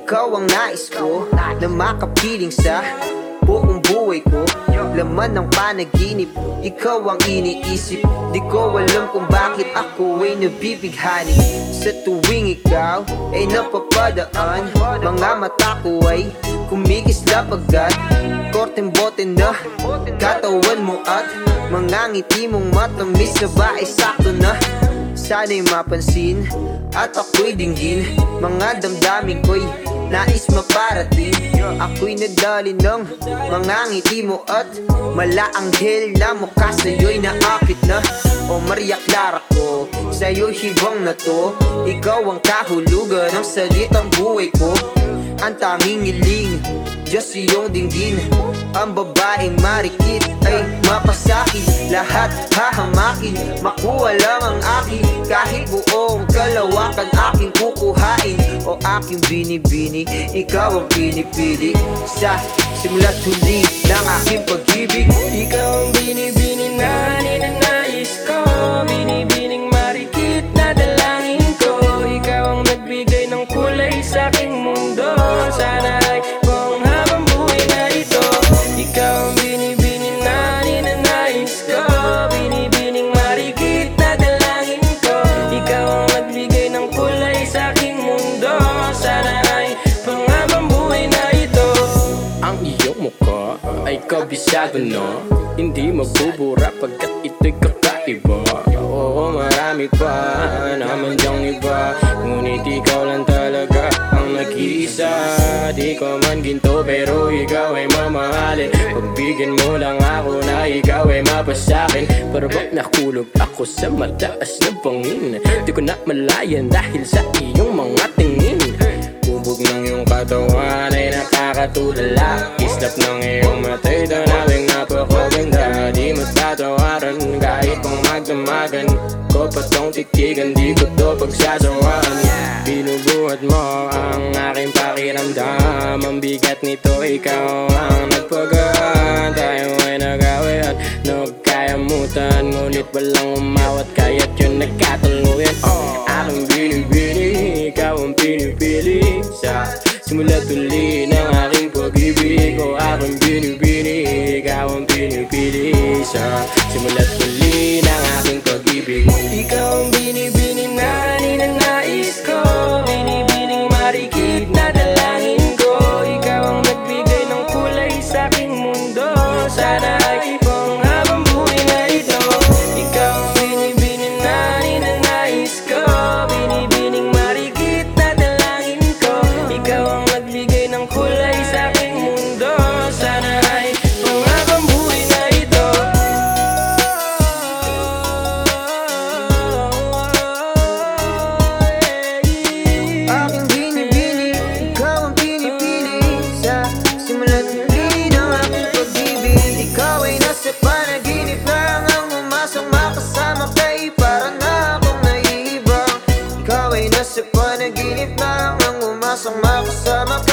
ikaw ang nais ko na makapiling sa buong buhay ko. Laman ng panaginip, ikaw ang iniisip. Di ko alam kung bakit ako ay nabibighani. Sa tuwing ikaw ay napapadaan, mga mata ko ay kumikislap agad. Korteng bote na katawan mo at mga ngiti mong matamis na ba ay sakto na. Sana'y mapansin at ako'y dinggin, mga damdamin ko'y nais maparating. Ako'y nadali ng mga ngiti mo at malaanghel na mukha sa'yo'y naapit na. O Maria Clara ko, sa'yo'y hibang na to. Ikaw ang kahulugan ng salitang buhay ko. Ang tanging hiling, Diyos iyong dinggin. Ang babaeng marikit ay mapasakit. Lahat hahamakin, makuha lang ang akin. Kahit buong kalawakan aking kukuhain. O aking binibini, ikaw ang pinipili. Sa simula't huli ng aking pag-ibig. Ikaw ang binibini na ninanais ko, binibining marikit na dalangin ko. Ikaw ang nagbigay ng kulay sa aking mundo. Sana ay buong habang buhay na ito. Ikaw ang binibini na ninanais ko, binibining marikit na dalangin ko. Ikaw ang nagbigay ng kulay sa aking mundo. Sana ay buong habang buhay na ito. Ang iyong mukha ay kabisado no, hindi mabubura pagkat ito'y kakaiba. Oo, marami pa naman dyang iba, ngunit ikaw lang talaga ang nag-iisa. Di ko man ginto pero ikaw ay mamahalin. Pagbigyan mo lang ako na ikaw ay mapasakin. Parang nakulog ako sa mataas na bangin. Di ko na malayan dahil sa iyong mga tingin. Bubog ng iyong katawan ay nakakatulala. Kislap ng iyong matay, tanawing napakaganda. Di matatawaran kahit pang magdamagan ko pa tong titigan, di ko to pagsasawaan. Binubuhat mo ang aking pakiramdam. Ang bigat nito, ikaw ang nagpagaan. Tayo ay nag-away at nagkayamutan, ngunit walang umawat kaya't yun nagkatuluyan. Aking binibini, ikaw ang pinipili. Sa simula't huli ng aking pag-ibig. O aking binibini, ikaw ang pinipili. Sa simula't huli ng aking pag-ibig. Ikaw ang binibini na ninanais ko, binibining marikit na dalangin ko. Ikaw ang nagbigay ng kulay sa aking mundo. Sana ay buong habang buhay na ito. Ikaw ang binibini na ninanais ko, binibining marikit na dalangin ko. Ikaw ang nagbigay ng kulay sa aking mundo. Sana ay buong habang buhay na ito. Aking binibini, ikaw ang pinipili. Sa simula't huli ng aking pag-ibig. Ikaw ay nasa panaginip lang, ang umasang makasama kay para na akong naiibang. Ikaw ay nasa panaginip lang, ang umasang makasama